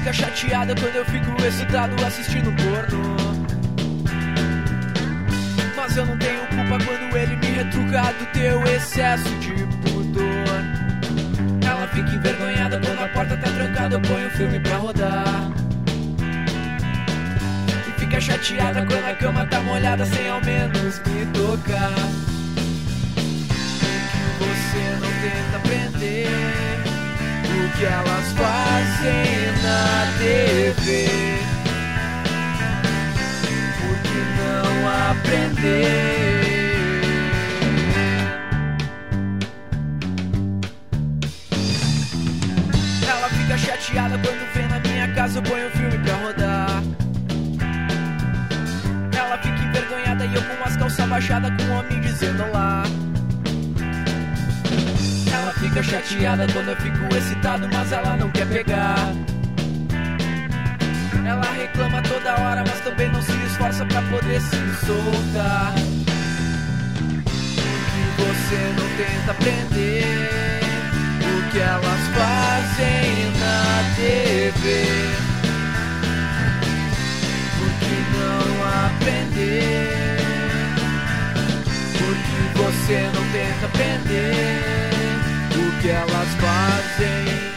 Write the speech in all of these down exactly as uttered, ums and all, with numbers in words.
fica chateada quando eu fico excitado assistindo porno. Mas eu não tenho culpa quando ele me retruca do teu excesso de pudor. Ela fica envergonhada quando a porta tá trancada, eu ponho o filme pra rodar. E fica chateada quando a cama tá molhada sem ao menos me tocar. Você não tenta aprender o que elas fazem na T V. Por que não aprender? Ela fica chateada quando vem na minha casa, eu ponho o filme pra rodar. Ela fica envergonhada e eu com as calças baixadas, com o homem dizendo olá. Ela fica chateada quando eu fico excitado, mas ela não quer pegar. Ela reclama toda hora, mas também não se esforça pra poder se soltar. Porque você não tenta aprender o que elas fazem na T V. Por que não aprender? Porque você não tenta aprender o que elas fazem.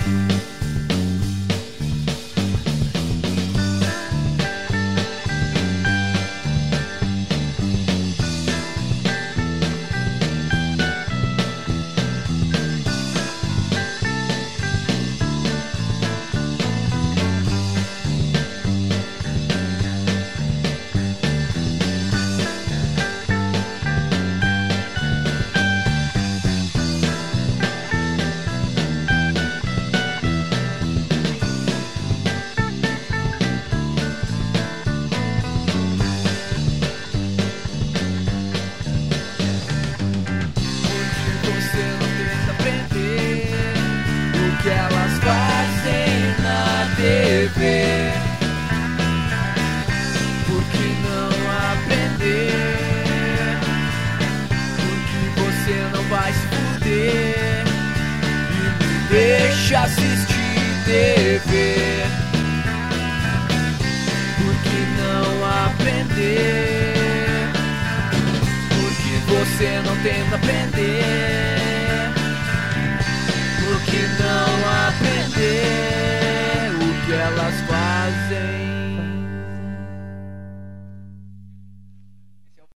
Que elas fazem na T V. Por que não aprender? Porque você não vai se fuder e me deixa assistir T V. Por que não aprender? Porque você não tenta aprender. Por que não aprender o que elas fazem?